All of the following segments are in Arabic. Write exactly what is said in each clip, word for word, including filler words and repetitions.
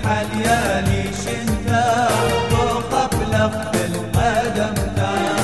حليالي شنتا وقبلك بالقدم تا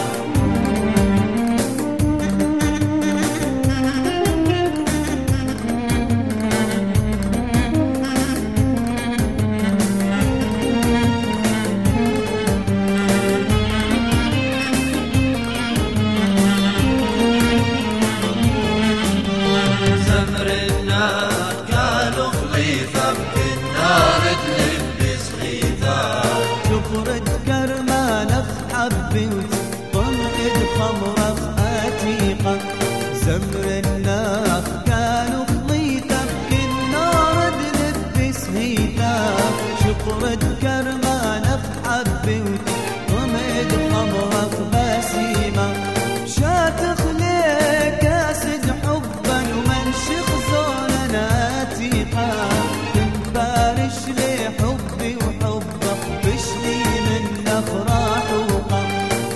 خمرة عتيقة زمر الناخ كانوا خليطة بكالنار تلبس هيتا شقرة كرمانة حبوت ومد خمرة بسيمة شات خليك كاسد حبا ومنشخ زونا عتيقة تنبارش لي حبي وحبك بشلي من افراح وقم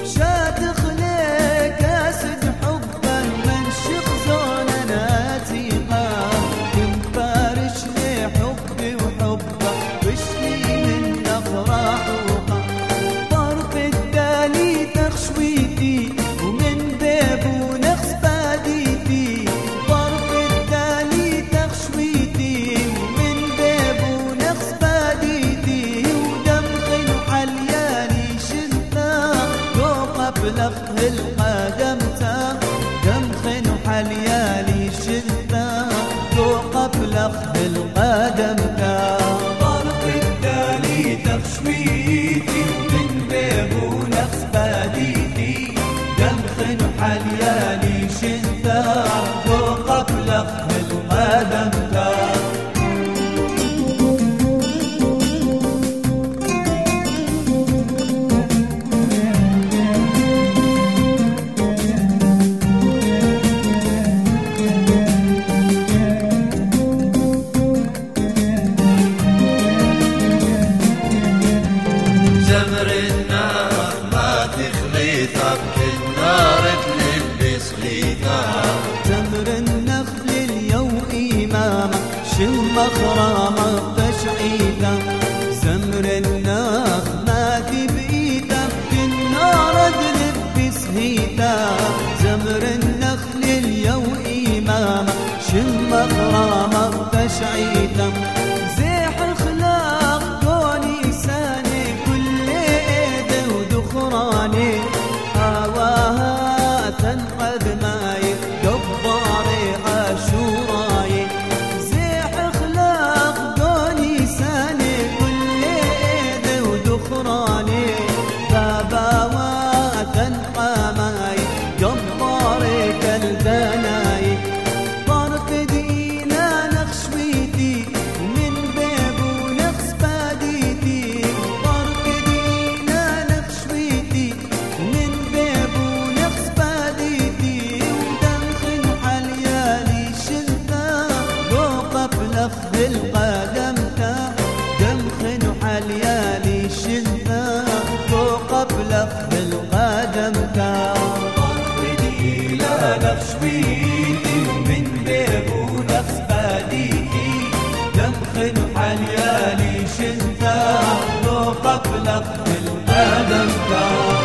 لفظ القدم تا دمخن حليالي شلتا توقف لفظ القدم تا طرف التالي تخشويتي من باب ونفس باديتي دمخن حليالي شلتا توقف لفظ القدم تا تمر النخل اليوم إمامة شم خرامة تشعيتا زمر النخل ما تبقيتا بالنار تلبس هيتا زمر النخل اليوم إمامة شم خرامة تشعيتا زيح خلاق دوني ساني كل ايده ودخراني هواها تنقذ ماي جباري عاشوراي زيح خلاق دوني ساني كل ايده ودخراني بابا تنقى ماي جباري كالدناي طرف دينا نخشويتي ومن باب ونقص باديتي طرف دينا نخشويتي ومن باب ونقص باديتي ودمخن حليالي شلتا توقف لفظ القدم تا دمخن حليالي شلتا توقف لفظ القدم تا طرف دينا نخشويتي ومن باب ونفس باديتي دمخن حليالي شلتا توقف لفظ القدم تا